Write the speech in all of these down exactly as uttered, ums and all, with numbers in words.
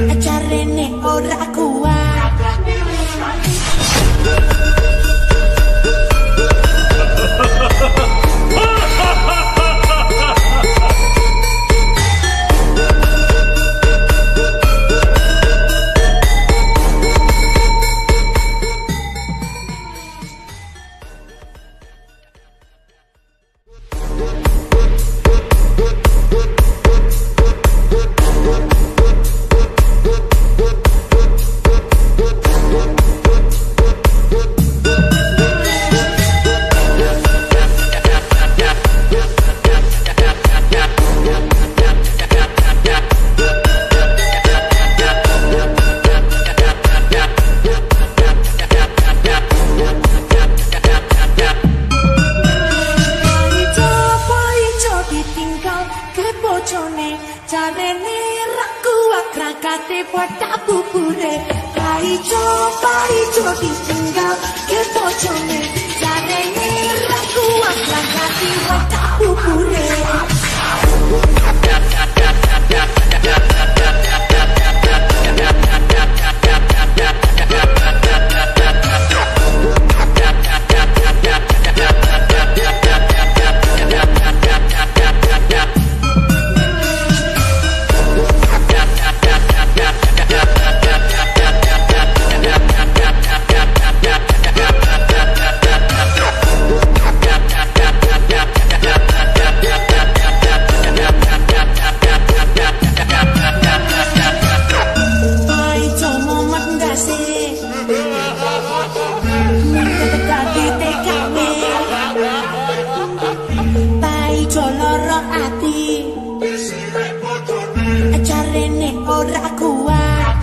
Jarene ora kuat. Jarene ra kuat krakate pada bubure paijo paijo ditinggal ke bojone jarene ra kuat krakate pada bubure jarene ora kuat.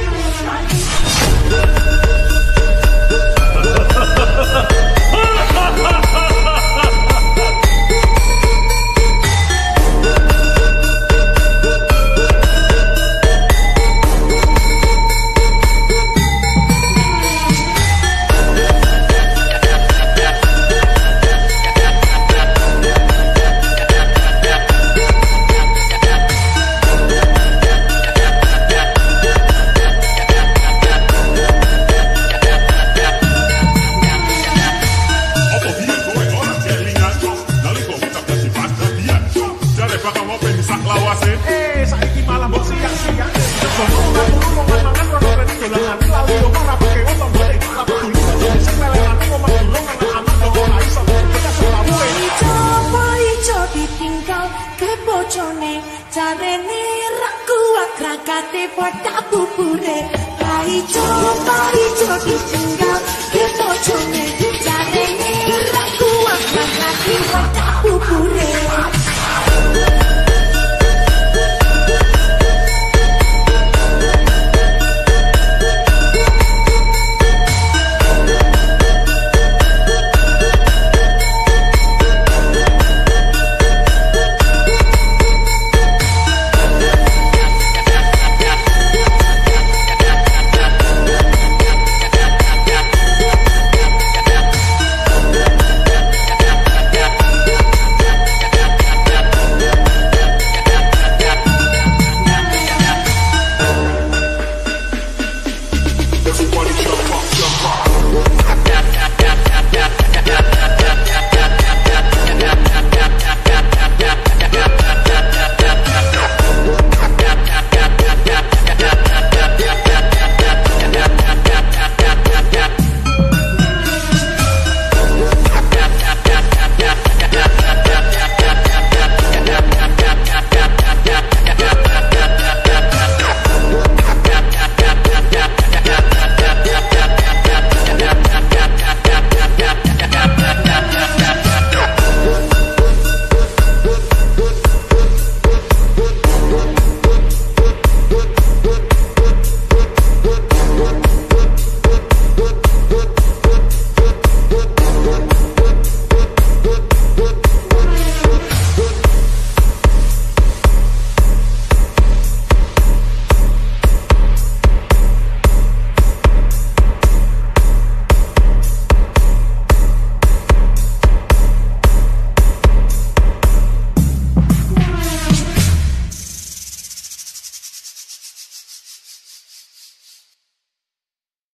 Eh, saiki malah mbok siang-siang. Sono turu mangan rono rene dolanan lalu yo ora pake wong golek apa dulu sing melelan omah durung anak-anak kok ora iso bekas lawuhe. Coba ijo ditinggal ke bojone jarene ra kuat krakate pada bubure. Ijo ijo ditinggal ke bojone